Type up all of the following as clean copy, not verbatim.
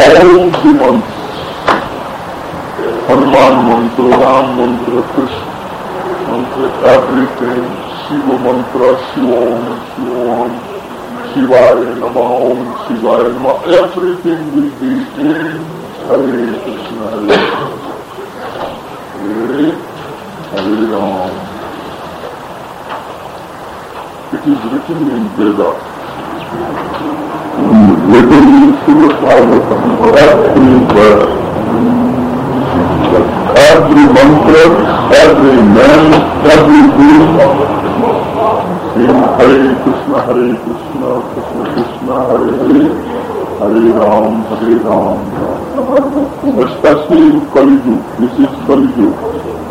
all the months, Hanuman mantra, Ram mantra, Krishna mantra, everything, Shiva mantra, Shiva Om, Shivaya Namah, Om Shivaya Namah, everything will be in Hare Krishna, Hare Hare Ram. It is written in Veda. Written in Surah Bhagavatam, everywhere. Every mantra, every man, every guru, in Hare Krishna, Krishna Krishna, Hare Hare, Hare Ram, especially in Kali Yuga. This is Kali Yuga.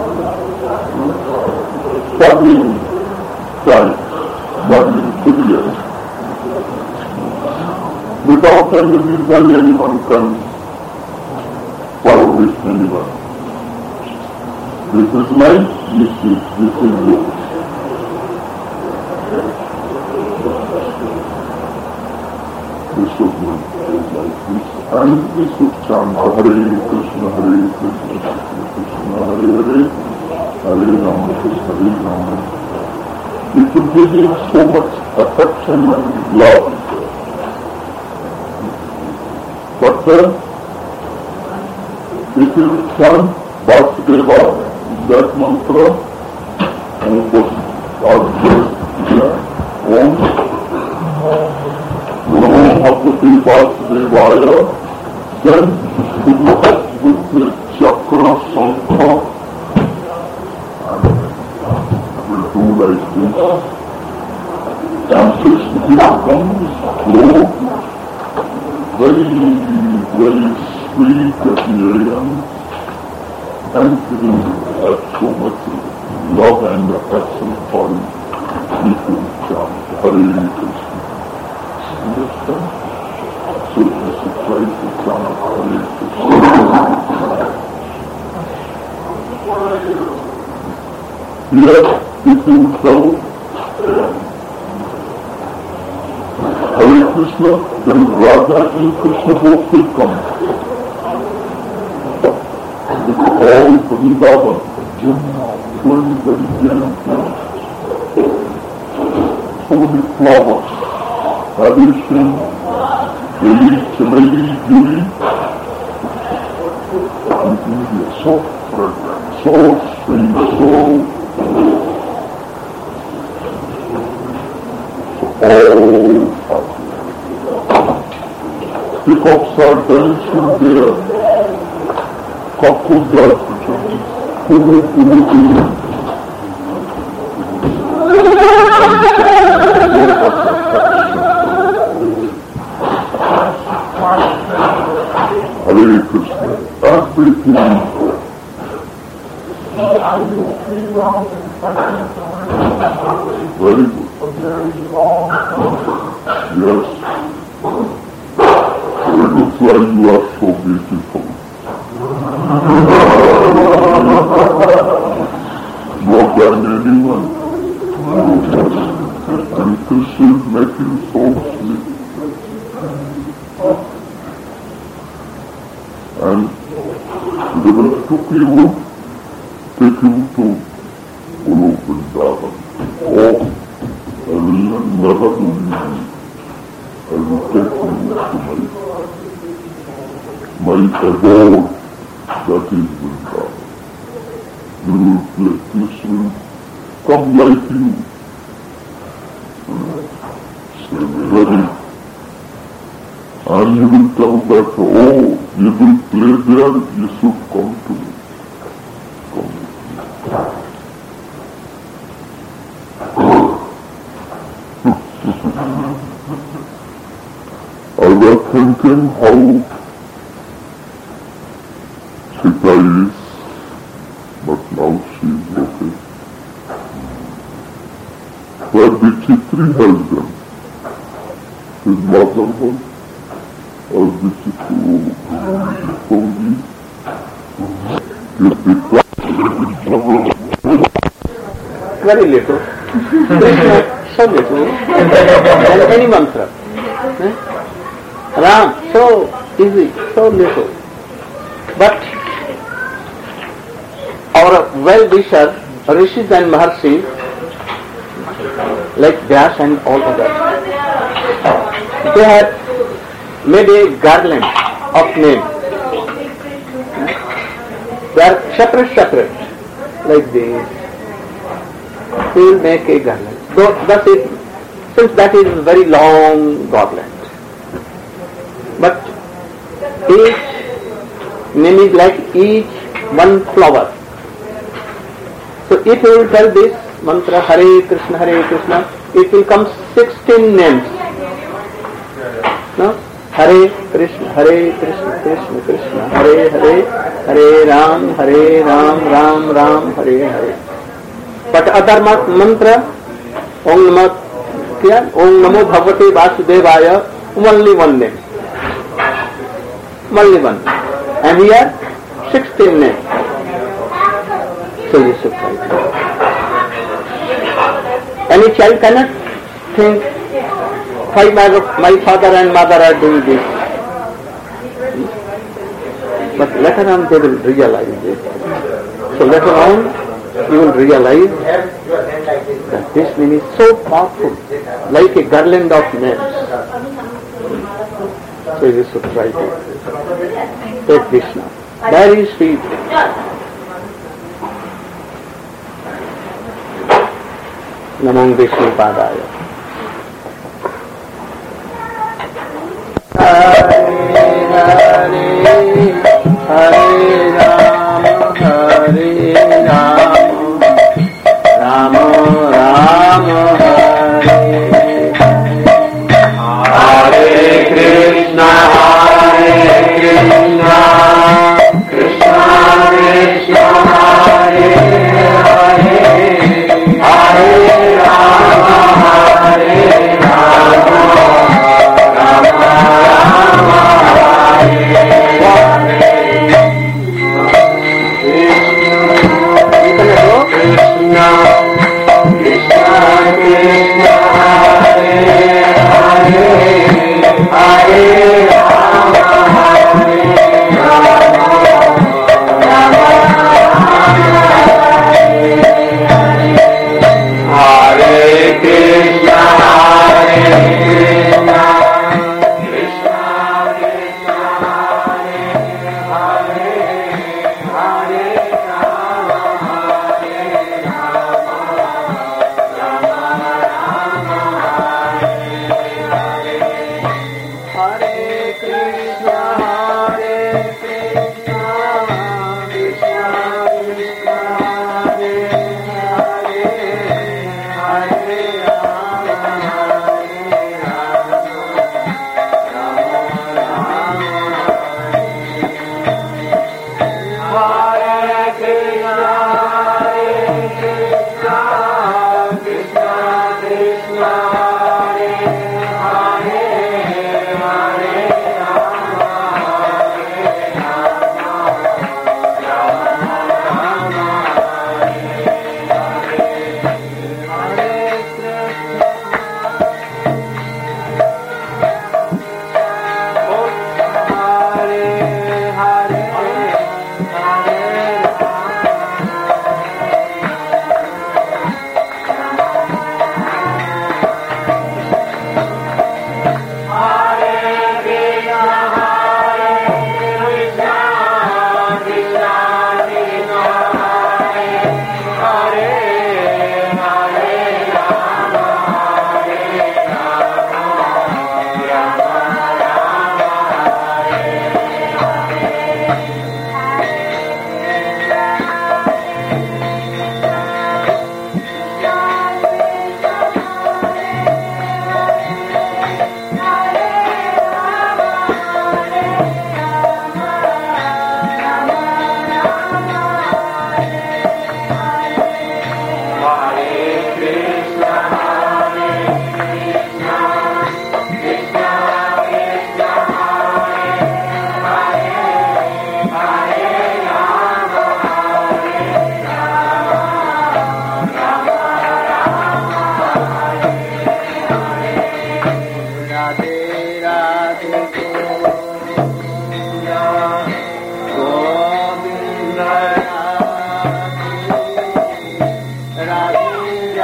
Struggling time, struggling period. Without any reason, anyone can follow this anyone. This is mine, this is yours. We should do it like this, and we should chant Hare Krishna, Krishna Krishna, Hare Hare, Hare Ram, Hare Ram. It will give you so much affection and love. But if you chant Vasudeva, that mantra, and put Om Namo Bhagavate Vasudevaya, then you look with the chakra sankha and will do like this. And Krishna becomes slow, very sweet appearance, and will have so much love and affection for you if you chant Hare Krishna. Understand? So you should try to chant Hare Krishna. Yes, if you tell Hare Krishna, then Radha and Krishna both will come. It's all Vrindavan, flowing very gently. So many flowers, addition, lily, and India, so fragrant, so sweet, so all peacocks are dancing there, cockles are Hare Krishna, everything. Very good. Yes. It looks like you are so beautiful. More than anyone. And Krishna is making so sweet. And they will take you to Guru Vrindavan. Oh, I will never leave you. I will take you to my abode, that is Vrindavan. This will come like you. Stay ready. And you will tell that, oh, you will play there, you should come to me. Come. I was thinking how Sita is, but now she is okay. Where did Chitri has them? His mother was? Or did she very little. So little. And any mantra. Ram, so easy, so little. But our well-wishers, rishis and maharshis, like Vyas and all others, they have made a garland of names. They are separate, like this. We will make a garland. So thus since that is a very long garland. But each name is like each one flower. So if you will tell this mantra Hare Krishna, it will come 16 names. No? Hare Krishna, Krishna Krishna, Hare Hare, Hare Ram, Ram Ram, Hare Hare. But other mantra, Om Namo Bhagavate Vasudevaya, only one name. Only one. And here 16 names. So you should try. Any child cannot think, why my father and mother are doing this. But later on they will realize this. So later on you will realize that this name is so powerful, like a garland of names. So you should try to take Krishna. Very sweet. Namo Vishnu Padaya. Hare Hare Hare Rama, Rama Rama Hare Hare Krishna, Krishna Krishna Hare Hare, Hare Rama, Rama Rama Hare Krishna, Krishna Krishna Hare Hare, Hare Rama, Rama Hare Krishna, Krishna Krishna Hare Hare, Hare Hare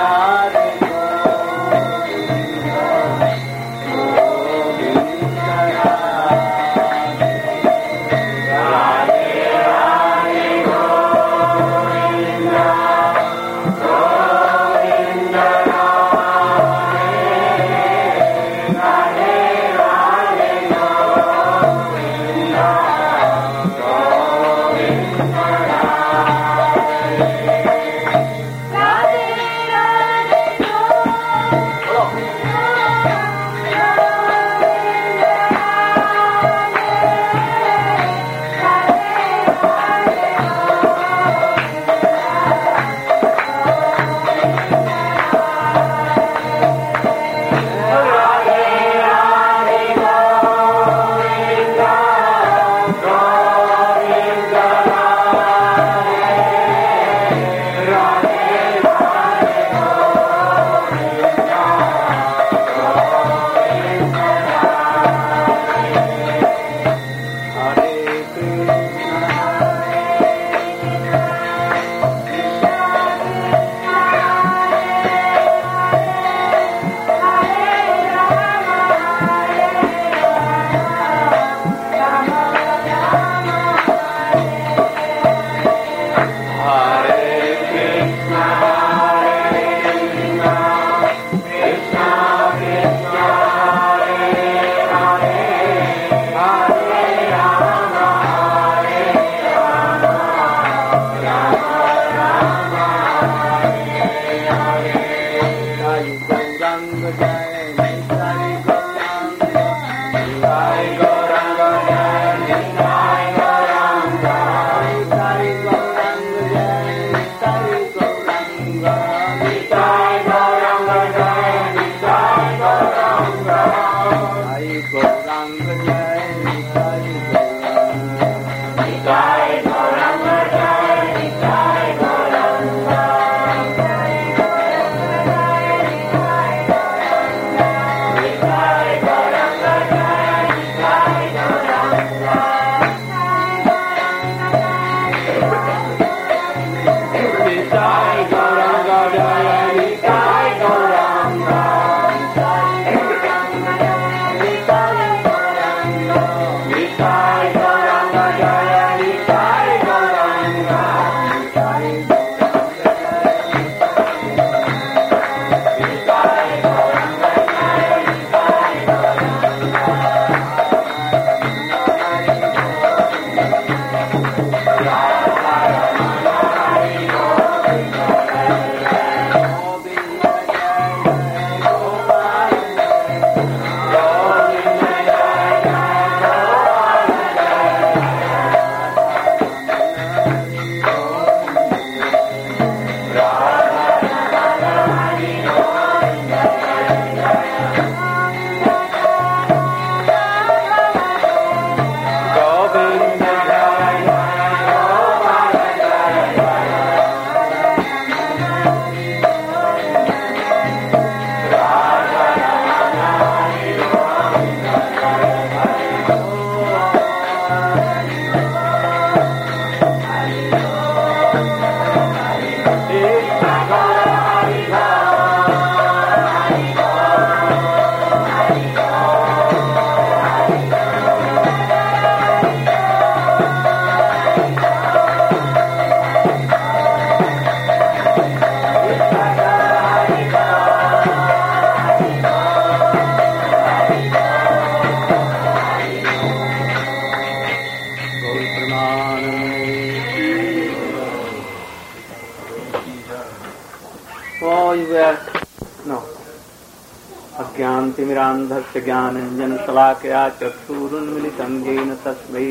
अज्ञानतिमिरान्धस्य ज्ञानञ्जनशलाकया चक्षुरुन्मिलितं येन तस्मै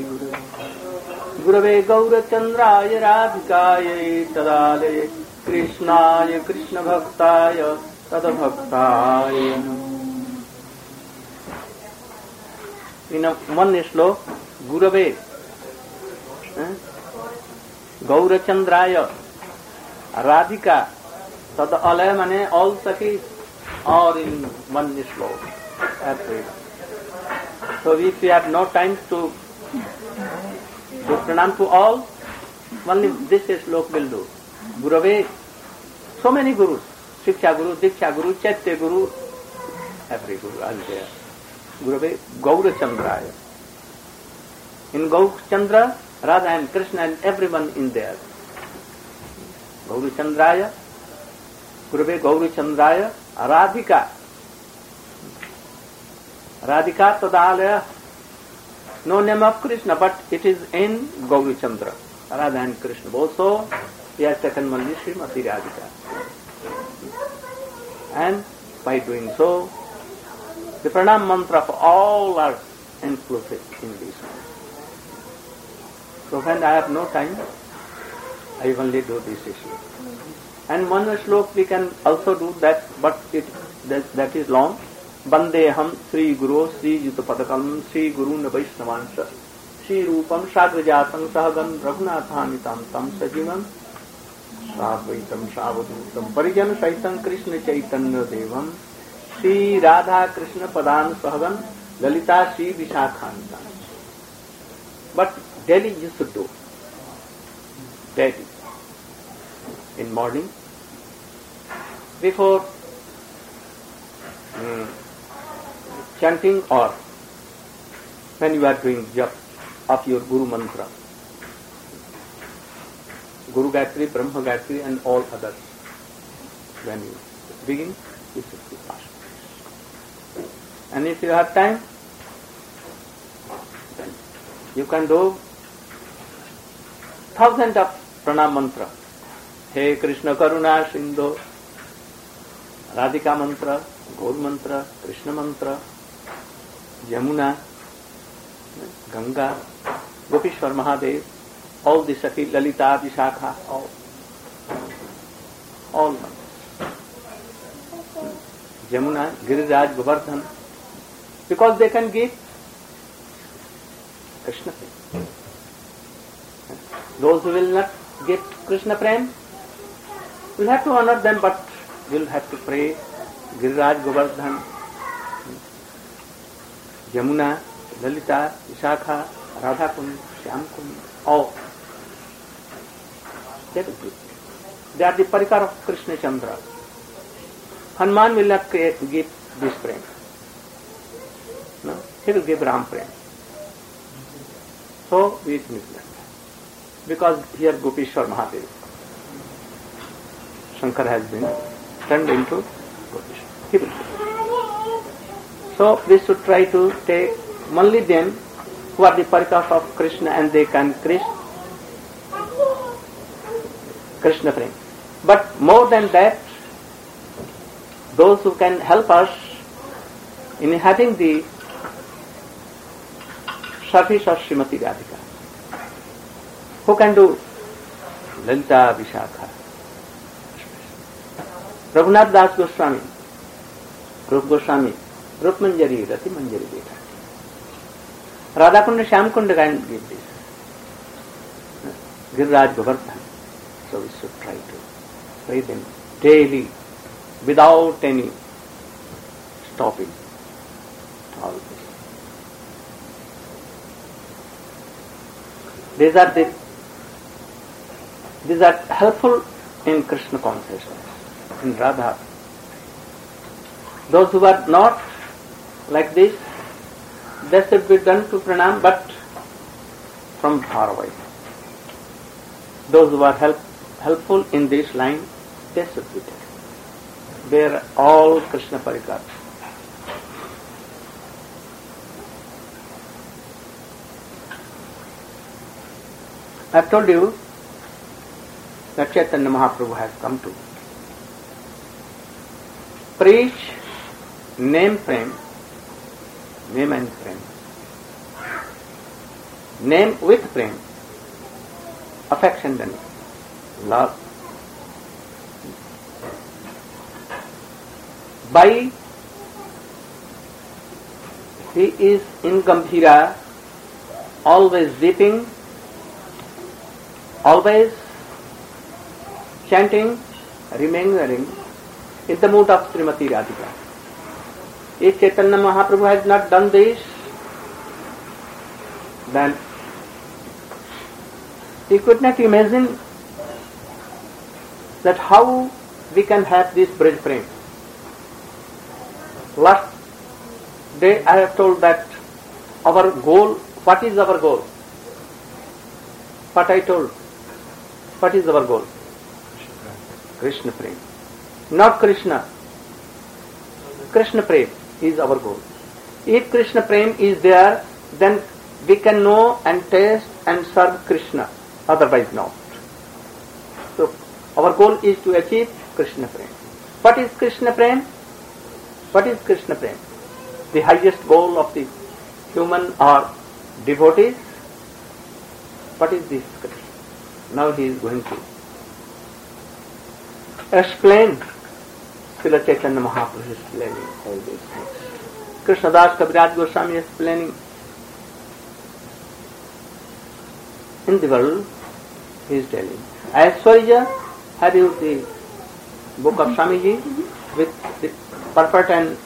श्रीगुरवे गौरचन्द्राय राधिकायै तदालये कृष्णाय कृष्णभक्ताय तद्भक्ताय In one श्लोक गुरवे गौरचंद्राय राधिका तदलय माने all सखी or in one श्लोक. So if we have no time to do pranam to all, only this श्लोक will do. Gurave, so many gurus, Shiksha Guru, Diksha Guru, Chaitya Guru, every Guru are there. Gurave Gaurachandraya. In Gaurachandra, Radha and Krishna and everyone in there. Gaurachandraya, Gurave Gaurachandraya, Radhika. Radhika Tadalaya. No name of Krishna, but it is in Gaurachandra. Radha and Krishna. Also, he has taken only Srimati Radhika. And by doing so, the pranam mantra of all are included in this. So when I have no time, I only do this issue. And one slok we can also do that, but that is long. Bandeham Sri Guru Sri Jutapadakam Sri Guru Vaishnavansha Sri Rupam Sagrajatang Sahagan Raghunathanitam Tam Sajivam Sadvaitam Savadutam Parijan Saitam Krishna Chaitanya Devam Sri Radha Krishna Padan Sahagan Lalita Sri Vishakhantam. But daily you should do. Daily. In morning, before chanting or when you are doing jap of your Guru mantra, Guru Gayatri, Brahma Gayatri and all others, when you begin, you should be fast. And if you have time, then you can do thousands of pranam mantra. He Krishna Karuna Sindhu, Radhika mantra, Gaur mantra, Krishna mantra, Yamuna, Ganga, Gopishwar Mahadev, all the Sakhi, Lalita, Vishakha, all mantras. Yamuna, Giriraj, Govardhan, because they can give Krishna Prem. Those who will not get Krishna Prem, we'll have to honor them, but we'll have to pray Giriraj, Govardhan, Yamuna, Lalita, Vishakha, Radha Kund, Shyam Kund, all. They are the parikar of Krishna Chandra. Hanuman will not give this prem. No? He will give Ram prem. So we miss that. Because here Gopishwar Mahadev, Shankar has been turned into Gopishwar. He will give. So we should try to take only them who are the parikars of Krishna and they can Krishna prem. But more than that, those who can help us in having the service of Srimati Radhika, who can do Lalita Vishakha, Raghunath Das Goswami, Rup Goswami, Rup Manjari, Rati Manjari Beta. Radha Kunda, Shyam Kunda can give this. Giriraj Govardhan. So we should try to pray them daily without any stopping. All this. These are helpful in Krishna consciousness, in Radha. Those who are not like this, they should be done to pranam, but from far away. Those who are helpful in this line, they should be taken. They are all Krishna parikar. I have told you that Chaitanya Mahaprabhu has come to preach name prem, name and prem, name with prem, affection and love. By he is in Gambhira, always dipping, always chanting, remembering in the mood of Srimati Radhika. If Chaitanya Mahaprabhu has not done this, then he could not imagine that how we can have this Braj Prem. Last day I have told that our goal, what is our goal? What I told? What is our goal? Krishna Prem. Not Krishna. Krishna Prem is our goal. If Krishna Prem is there, then we can know and taste and serve Krishna. Otherwise not. So our goal is to achieve Krishna Prem. What is Krishna Prem? What is Krishna Prem? The highest goal of the human or devotees. What is this Krishna? Now he is going to explain. Srila Chaitanya Mahaprabhu is explaining all these things. Krishnadas Kaviraj Goswami is explaining. In the world, he is telling. Aishwarya, have you the book of Swamiji with the purport and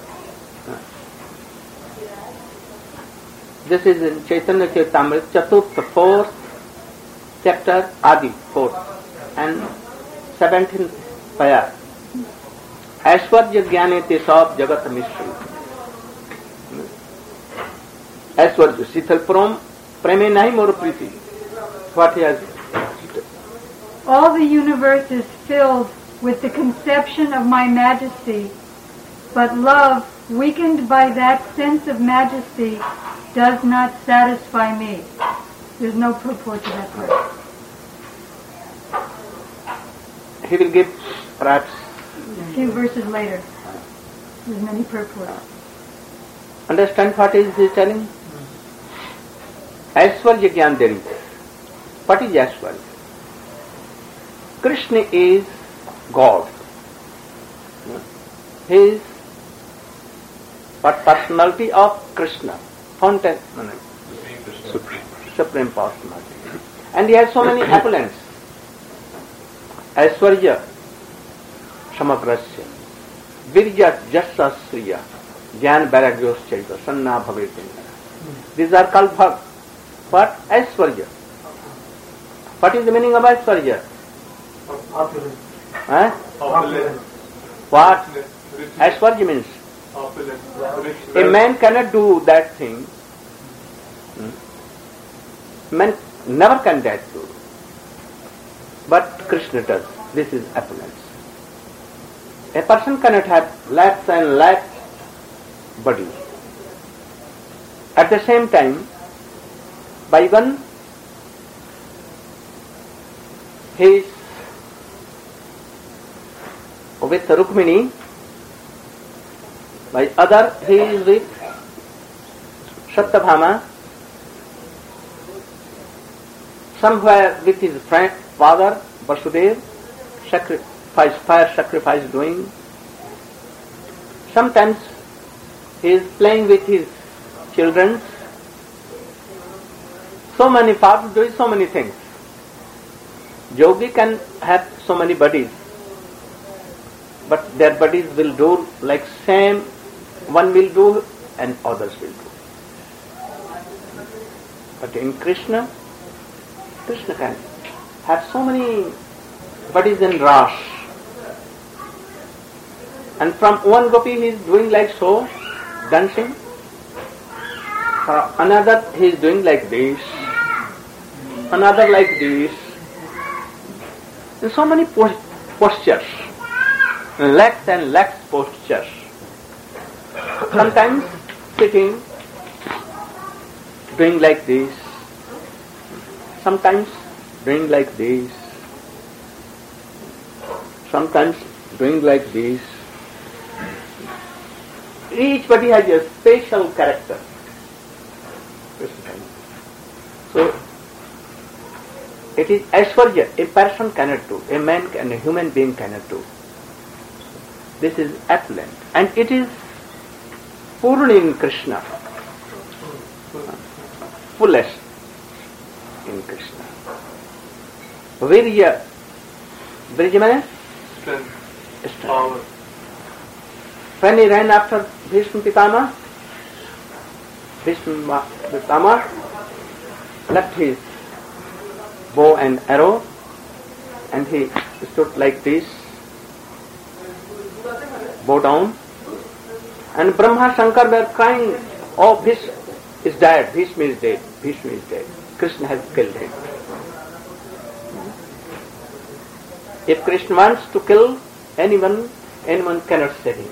this is in Chaitanya Charitamrita, Chaturtha, 4th chapter, Adi, 4th and 17th paya. Aishwarya Jnane te sab jagat mystery. Aishwarya, Sital Preme nahi mor priti. What he has. All the universe is filled with the conception of my majesty, but love, weakened by that sense of majesty, does not satisfy me. There's no purport to that word. He will give perhaps A few verses later. There's many purports. understand what is he telling? Aishwarya Gyan there is. What is Aishwarya? Krishna is God. He is what personality of Krishna, fountain, supreme personality. And he has so many appellants. Aishwarya, Samaprasya, Virya, Jasasriya, Jnana Vairagyos Chaita, Sanna Bhavetin. These are called what? Aishwarya. What is the meaning of Aishwarya? Opulence. Huh? Opulence. What? Aishwarya means Opulence. a man cannot do that thing. Man never can that do. But Krishna does. This is opulence. A person cannot have lakhs and lakhs body. At the same time, by one, he is with Rukmini, by other he is with Satyabhama, somewhere with his friend, father, Vasudev, fire sacrifice doing. Sometimes he is playing with his children. So many fathers doing so many things. Yogi can have so many bodies, but their bodies will do like same, one will do and others will do. But in Krishna can have so many bodies in Ras. And from one gopi he is doing like so, dancing. For another he is doing like this. Another like this. And so many postures. Lakhs and lakhs postures. Sometimes sitting, doing like this. Sometimes doing like this. Sometimes doing like this. Each body has a special character. So, it is Aishwarya, a person cannot do, a man and a human being cannot do. This is opulent. And it is Purna in Krishna. Fullest in Krishna. Virya. Virya means? Strength. Power. When he ran after Bhishma Pitama, Bhishma Pitama left his bow and arrow and he stood like this bow down. And Brahma Shankar were crying, oh, Bhishma is dead, Bhishma is dead, Bhishma is dead. Krishna has killed him. If Krishna wants to kill anyone cannot save him.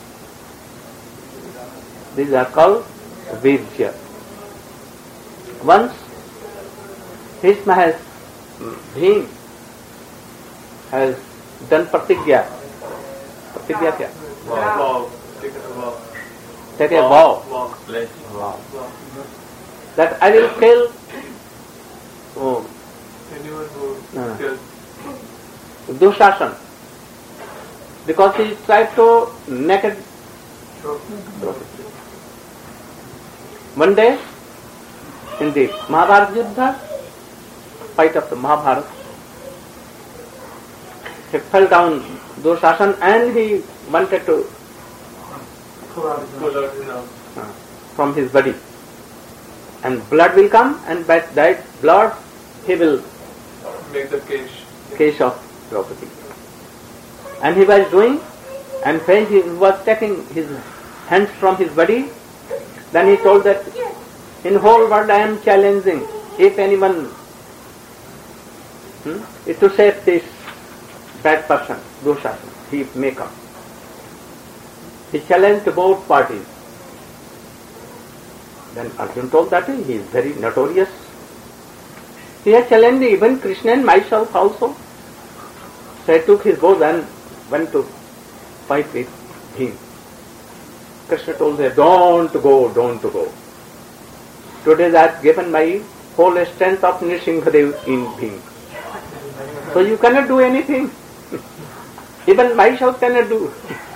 These are called Virya. Once Bhishma Bhim has done pratigya. Pratigya kya? Wow. Taken a wow. Take a vow. Wow. That I will kill Anyone who kills. Dushasan. Because he tried to naked Draupadi. One day, in the Mahabharata Yuddha, fight of the Mahabharata, he fell down Dushasan and he wanted to Pull out his arm. from his body. And blood will come, and by that blood he will Make the case of Draupadi. And he was doing, and when he was taking his hands from his body, then he told that in whole world I am challenging, if anyone is to save this bad person, Dushasan, he may come. He challenged both parties. Then Arjuna told that he is very notorious. He has challenged even Krishna and myself also. So I took his bow and went to fight with him. Krishna told him, don't go. Today I have given my whole strength of Nrsimhadev in Bhim. So you cannot do anything. Even myself cannot do.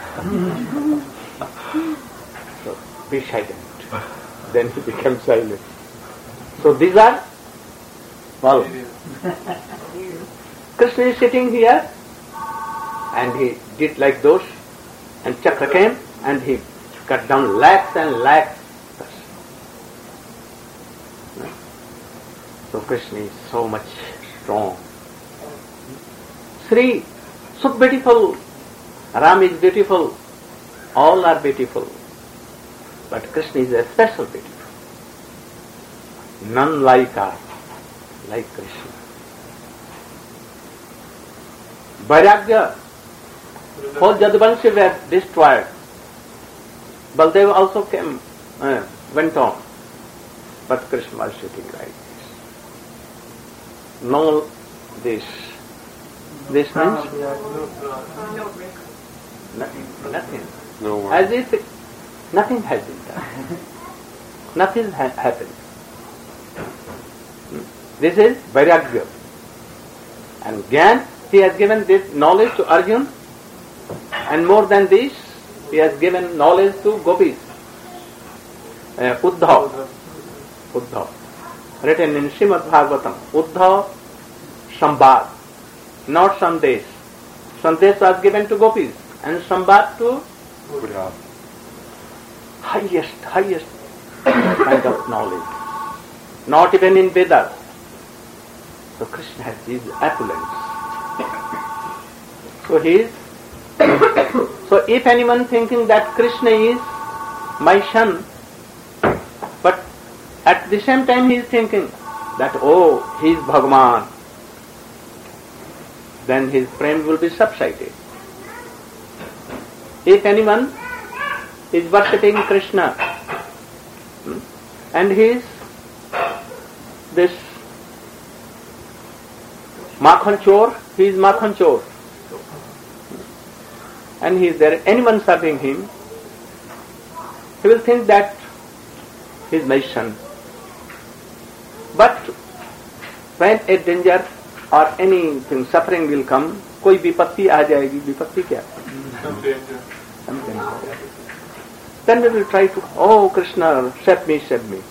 So be silent. Then he became silent. So these are well. Krishna is sitting here and he did like those, and Chakra came and he cut down lakhs and lakhs. So Krishna is so much strong. Sri, so beautiful. Ram is beautiful. All are beautiful. But Krishna is a special beautiful. None like us, like Krishna. Vairagya, whole Jadvanshi were destroyed. Baldev also came, went on. But Krishna was sitting like this. No, this means nothing. No one. As if nothing has been done. Nothing has happened. This is Vairagya. And Gyan, he has given this knowledge to Arjuna, and more than this, he has given knowledge to Gopis. Uddhav, written in Srimad Bhagavatam. Uddhav Sambad, not Sandesh. Sandesh was given to Gopis, and Sambad to highest kind of knowledge. Not even in Vedas. So Krishna has his opulence. So if anyone thinking that Krishna is my son, but at the same time he is thinking that, oh, he is Bhagavan, then his prem will be subsided. If anyone is worshipping Krishna and he is this Makhan Chor, he is Makhan Chor, and he is there, anyone serving him, he will think that he is my son. But when a danger or anything, suffering will come, कोई विपत्ति आ जाएगी, विपत्ति क्या? Some danger. Then we will try to, oh Krishna, save me, save me.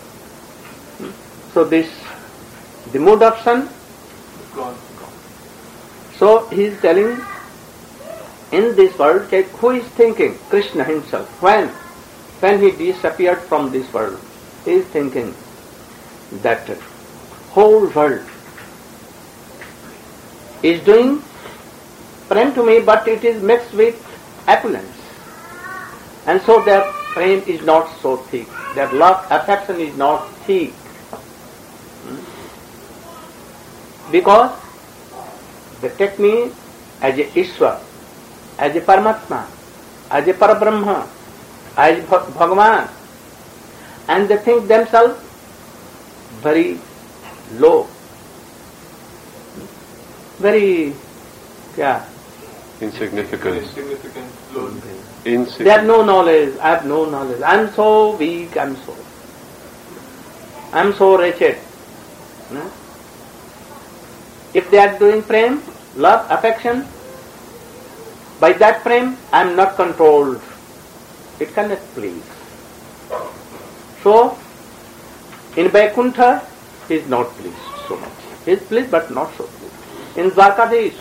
So the mood of son, Gone. so he is telling, in this world, who is thinking? Krishna himself. When he disappeared from this world, he is thinking that whole world is doing prem to me, but it is mixed with opulence. And so their prem is not so thick. Their love, affection is not thick. Because they take me as a Ishwar, as a Paramatma, as a Parabrahma, as Bhagavan, and they think themselves very low, very insignificant. Low. They have no knowledge, I have no knowledge. I am so weak, I am so wretched. No? If they are doing prem, love, affection, by that prem I am not controlled. It cannot please. So, in Vaikuntha, he is not pleased so much. He is pleased but not so pleased. In Dwarka, he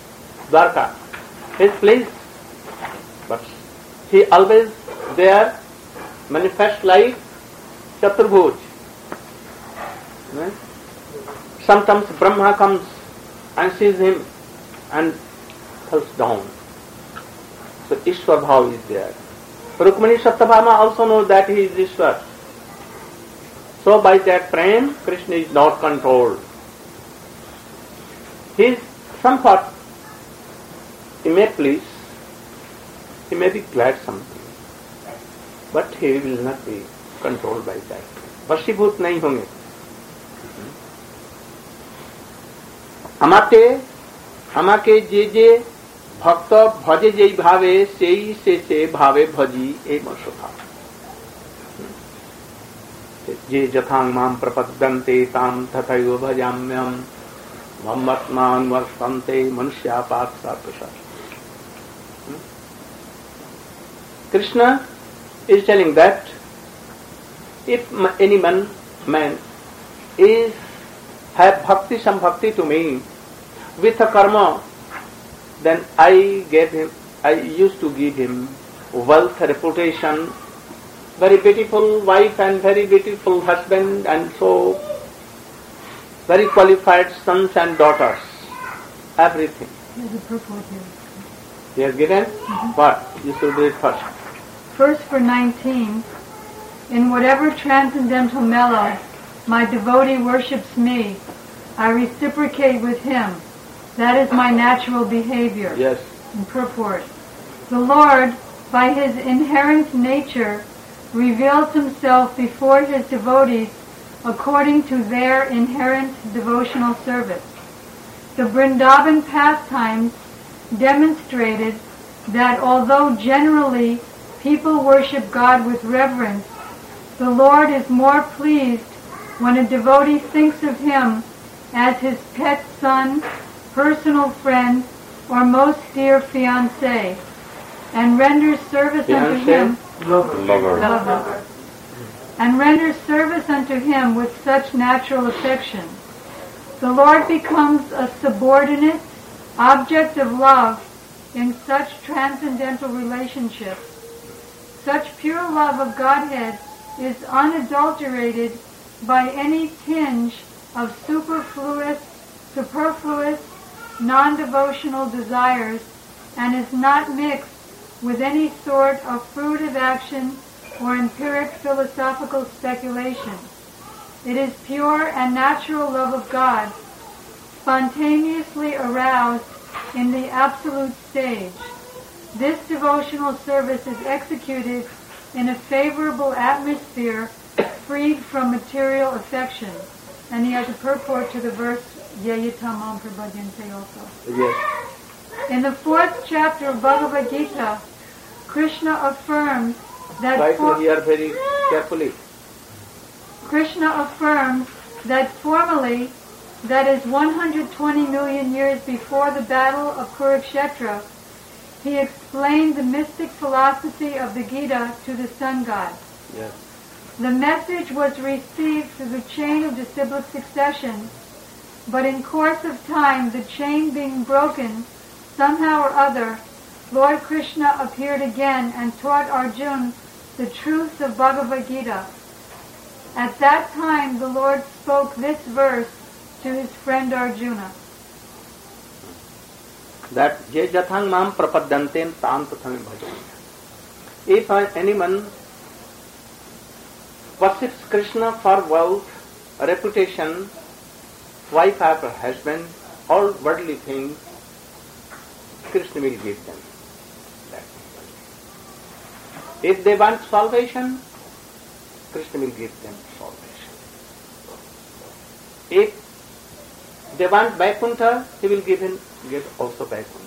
is pleased, but he always there manifests like Chaturbhuj. Right? Sometimes Brahma comes and sees him and falls down. So Ishwar Bhav is there. Rukmini Satyabhama also knows that he is Ishwar. So by that prem, Krishna is not controlled. He is somewhat, he may please, he may be glad something, but he will not be controlled by that. वशीभूत नहीं होंगे. আমাকে যে ভক্ত ভজে যেই ভাবে সেই সে ভাবে ভজি এই মশোভা. যে যথাং মাম প্রপদ্যন্তে তাম তথৈব ভজাম্যহম মম্মত্মান বর্ষন্তে মনুষ্যা পার্থ প্রসাদ. Krishna is telling that if any man is have bhakti, some bhakti to me with a karma, then I used to give him wealth, reputation, very beautiful wife and very beautiful husband, and so very qualified sons and daughters, everything. He has given what? You should read first. First for 19, in whatever transcendental mellow my devotee worships me, I reciprocate with him. That is my natural behavior. Yes. In purport, the Lord, by his inherent nature, reveals himself before his devotees according to their inherent devotional service. The Vrindavan pastimes demonstrated that although generally people worship God with reverence, the Lord is more pleased when a devotee thinks of him as his pet son, personal friend, or most dear fiancé, and renders service unto him. Lover. And renders service unto him with such natural affection. The Lord becomes a subordinate object of love in such transcendental relationships. Such pure love of Godhead is unadulterated by any tinge of superfluous, non-devotional desires, and is not mixed with any sort of fruitive action or empiric philosophical speculation. It is pure and natural love of God, spontaneously aroused in the absolute stage. This devotional service is executed in a favorable atmosphere, freed from material affection. And he has a purport to the verse, Yayitamam Prabhadyante also. Yes. In the 4th chapter of Bhagavad Gita, Krishna affirms that Try to hear very carefully. Krishna affirms that formerly, that is 120 million years before the battle of Kurukshetra, he explained the mystic philosophy of the Gita to the sun god. Yes. The message was received through the chain of disciplic succession, but in course of time, the chain being broken, somehow or other, Lord Krishna appeared again and taught Arjuna the truths of Bhagavad Gita. At that time, the Lord spoke this verse to his friend Arjuna. that je jathang mam prapadyanten tam tathame bhajanya. If anyone worships Krishna for wealth, reputation, wife or husband, all worldly things, Krishna will give them that. If they want salvation, Krishna will give them salvation. If they want Vaikuntha, he will give also Vaikuntha.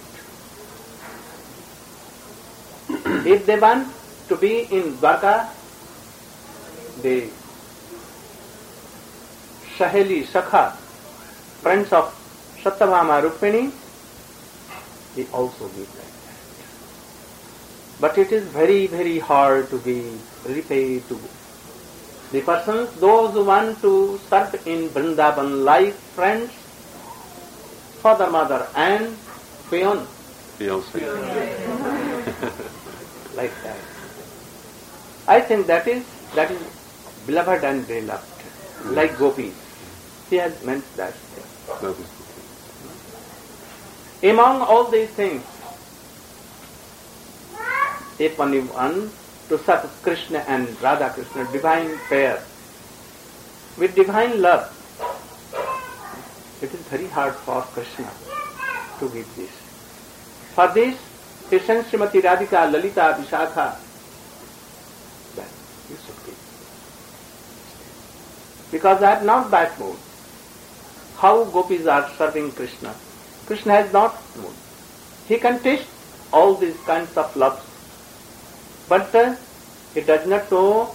If they want to be in Dwarka, the Saheli, Sakha, friends of Satyabhama Rukmini, he also gives like that. But it is very, very hard to be repaid to the persons, those who want to serve in Vrindavan like friends, father, mother and peon. Like that. I think that is beloved and beloved, like gopis. He has meant that. Among all these things, if one wants to serve Krishna and Radha Krishna, divine pair, with divine love, it is very hard for Krishna to give this. For this, he sent Srimati Radhika, Lalita, Vishakha, that you should give. Because I have not that mood. How gopis are serving Krishna? Krishna has not mood. He can taste all these kinds of loves, but he does not know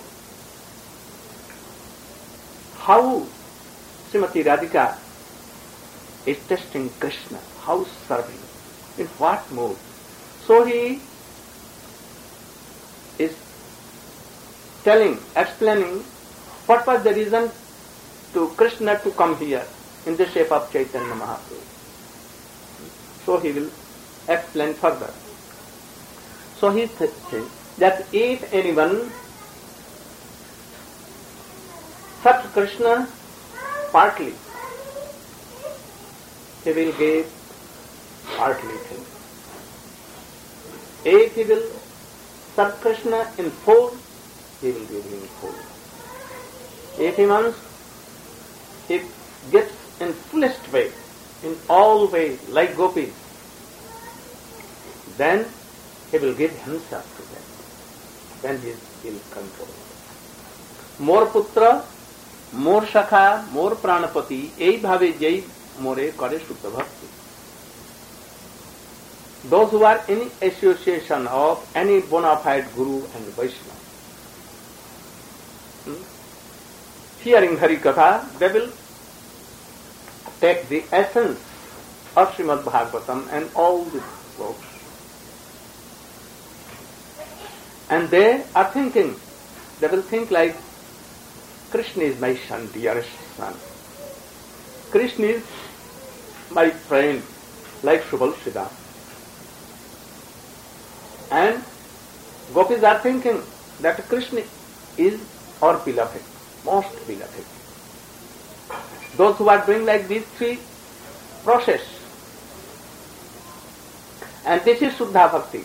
how Srimati Radhika is testing Krishna, how serving, in what mood. So he is explaining what was the reason to Krishna to come here in the shape of Chaitanya Mahaprabhu. So he will explain further. So he says that if anyone serves Krishna partly, he will give partly things. If he will serve Krishna in full, he will give him full. If he wants, he gives in fullest way, in all ways, like gopis, then he will give himself to them. Then he will control. More putra, more shakha, more pranapati, ei bhave jai more kare sutta bhakti. Those who are in association of any bona fide Guru and Vaishnava, hearing Hari Katha, they will take the essence of Srimad Bhagavatam and all the books. And they are thinking, they will think like, Krishna is my son, dearest son. Krishna is my friend, like Subal Siddha. And gopis are thinking that Krishna is our beloved, most beloved. Those who are doing like these three process. And this is Suddha Bhakti.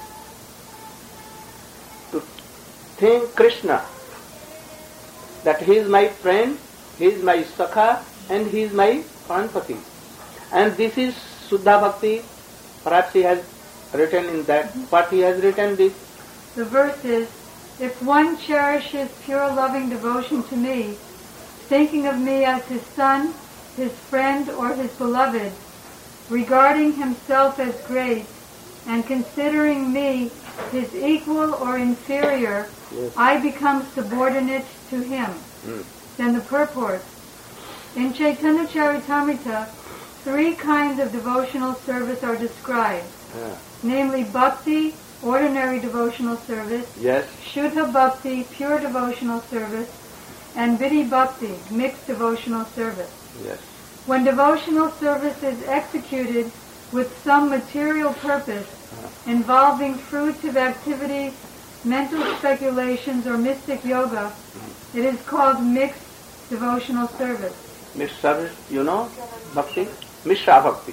To think Krishna, that he is my friend, he is my Sakha, and he is my Pranpati. And this is Suddha Bhakti. Perhaps he has written in that, what he has written this. The verse is, if one cherishes pure loving devotion to me, thinking of me as his son, his friend, or his beloved, regarding himself as great, and considering me his equal or inferior, yes, I become subordinate to him. Then the purport. In Chaitanya Charitamrita, 3 kinds of devotional service are described, namely bhakti, ordinary devotional service, yes, Shuddha Bhakti, pure devotional service, and Vidhi Bhakti, mixed devotional service. Yes. When devotional service is executed with some material purpose involving fruitive activities, mental speculations, or mystic yoga, it is called mixed devotional service. Mixed service, you know, bhakti? Mishra Bhakti.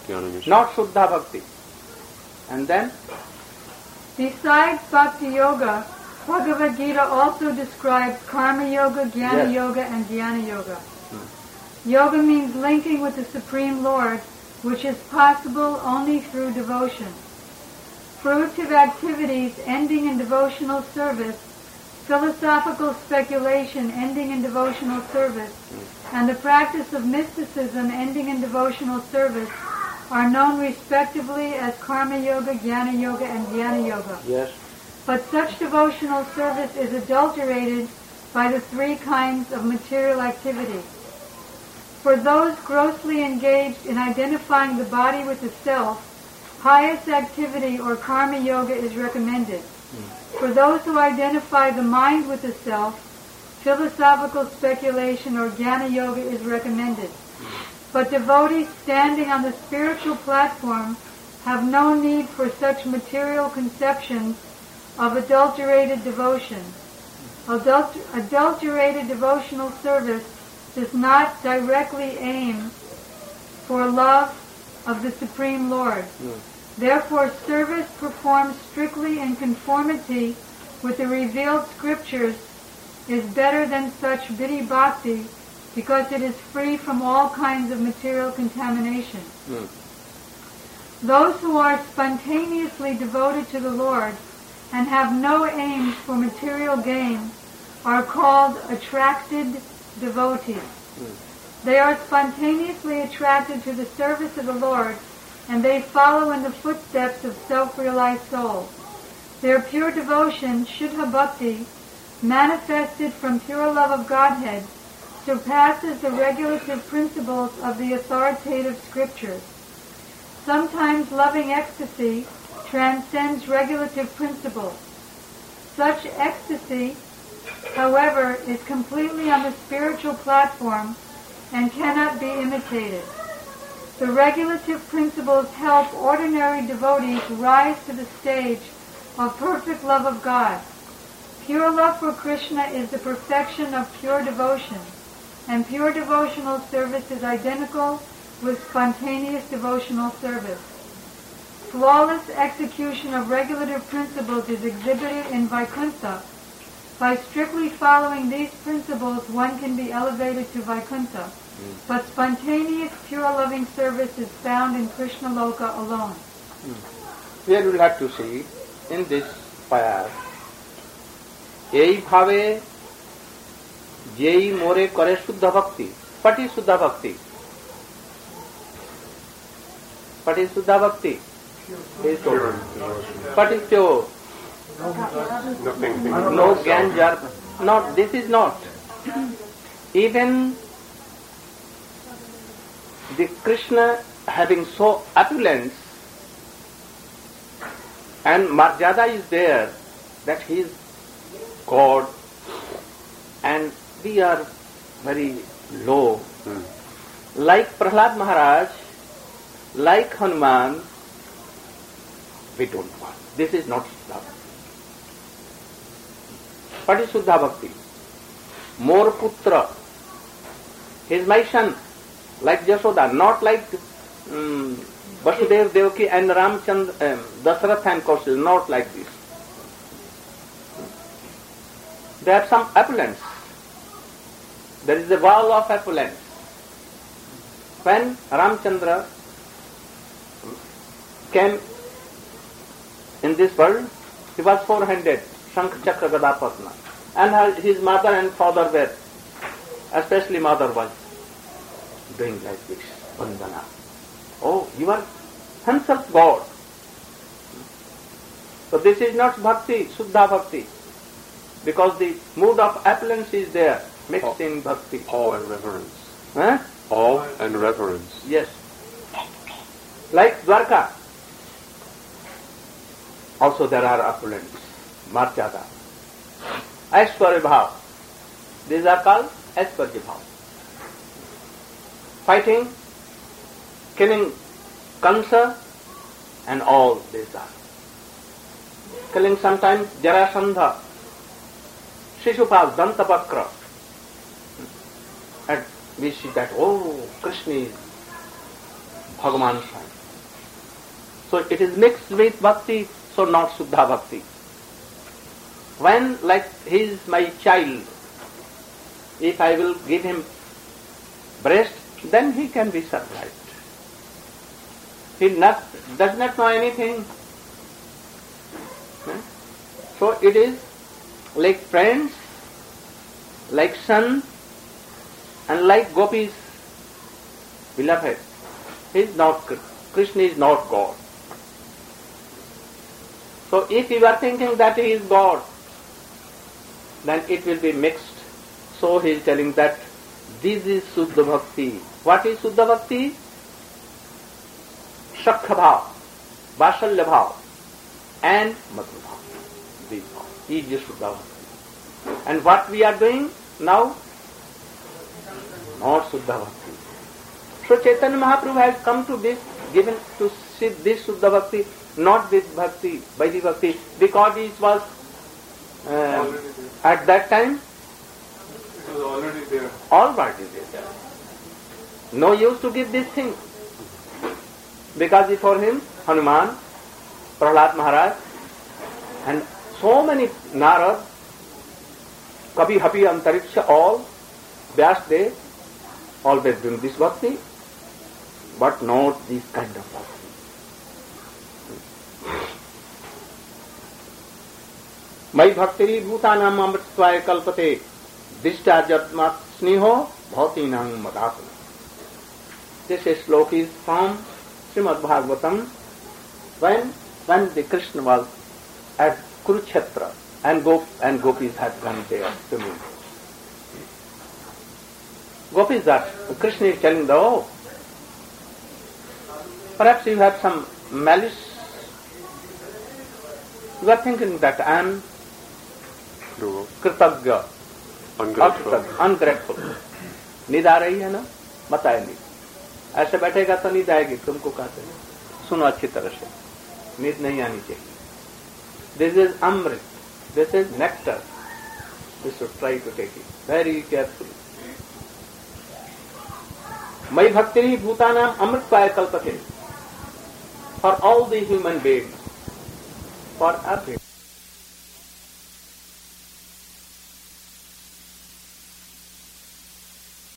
Jnana Mishra. not Shuddha Bhakti. And then, Besides Bhakti Yoga, Bhagavad Gita also describes Karma Yoga, Jnana Yes. Yoga, and Dhyana Yoga. Yoga means linking with the Supreme Lord, which is possible only through devotion. Fruitive activities ending in devotional service, philosophical speculation ending in devotional service, and the practice of mysticism ending in devotional service are known respectively as Karma Yoga, Jnana Yoga, and Dhyana Yoga. yes, But such devotional service is adulterated by the three kinds of material activity. For those grossly engaged in identifying the body with the self, pious activity or karma yoga is recommended. For those who identify the mind with the self, philosophical speculation or jnana yoga is recommended. But devotees standing on the spiritual platform have no need for such material conceptions of adulterated devotion. Adulterated devotional service does not directly aim for love of the Supreme Lord. Therefore, service performed strictly in conformity with the revealed scriptures is better than such vidhi bhakti because it is free from all kinds of material contamination. Those who are spontaneously devoted to the Lord and have no aims for material gain are called attracted devotees. They are spontaneously attracted to the service of the Lord, and they follow in the footsteps of self-realized souls. Their pure devotion, Shuddha Bhakti, manifested from pure love of Godhead, surpasses the regulative principles of the authoritative scriptures. Sometimes loving ecstasy transcends regulative principles. Such ecstasy, however, is completely on the spiritual platform and cannot be imitated. The regulative principles help ordinary devotees rise to the stage of perfect love of God. Pure love for Krishna is the perfection of pure devotion, and pure devotional service is identical with spontaneous devotional service. Flawless execution of regulative principles is exhibited in Vaikuntha. By strictly following these principles, one can be elevated to Vaikuntha. But spontaneous, pure loving service is found in Krishna Loka alone. here we will have to see in this fire. এই ভাবে যেই মোরে করে শুদ্ধ ভক্তি, what is শুদ্ধ ভক্তি? What is শুদ্ধ ভক্তি? What is pure? Nothing. No ganjar. Not, this is not. Even the Krishna having so opulence and Marjada is there that he is God and we are very low. Like Prahlad Maharaj, like Hanuman, we don't want. This is not Shuddha Bhakti. What is Shuddha Bhakti? More putra. He is my son, like Jashoda, not like Vasudev Devaki and Ramchandra, Dasarath and Kaushal, not like this. They have some opulence. There is a wall of opulence. When Ramchandra came in this world, he was 400, Shankh Chakra Gada Padma. And his mother and father were, especially mother was doing like this, Vandana. Oh, you are himself God. So this is not bhakti, Shuddha Bhakti. Because the mood of opulence is there, mixed in bhakti. Awe and reverence. Huh? Awe and reverence. Yes. Like Dwarka. Also there are opulence, Marjada. Aishwarya Bhav. These are called Aishwarya Bhav. Fighting, killing Kansa and all these are. Killing sometimes Jarasandha, Shishupal, Dantavakra. And we see that, oh, Krishna is Bhagavan's son. So it is mixed with bhakti, so not Suddha bhakti. When, like, he is my child, if I will give him breast, then he can be survived. He does not know anything. So it is like friends, like son, and like gopis, beloved. He is not, Krishna is not God. So if you are thinking that he is God, then it will be mixed. So he is telling that this is Suddha Bhakti. What is Suddha Bhakti? Shakha Bhav, Vasalya Bhav, and Madhur Bhav. These is Suddha Bhakti. And what we are doing now? Not Suddha Bhakti. So Chaitanya Mahaprabhu has come to this, given to see this Suddha Bhakti, not this Bhakti, Vaidhi Bhakti, because it was at that time It was already there. already there. No use to give this thing. Because before him, Hanuman, Prahlad Maharaj, and so many Narad, Kavi, Hapi, Antariksha, all, Vyasdev, always doing this bhakti, but not this kind of bhakti. Mai bhaktiri bhutanam amritvaya kalpate dishta jatmat sneho bhautinam madatana. This slok is from Srimad Bhagavatam when the Krishna was at Kurukshetra and gopis had gone there to meet. Gopis are, Krishna is telling them, oh, perhaps you have some malice. You are thinking that I am कृतज्ञ, ungrateful. नींद आ रही है ना? बताए नहीं. ऐसे बैठेगा तो नींद आएगी. तुमको कहते हैं सुनो अच्छी तरह से, नींद नहीं आनी चाहिए. This is amrit, this is nectar. We should try to take it very carefully. Mai bhaktiri bhutanam amritpaya kalpate. For all the human beings, for everyone.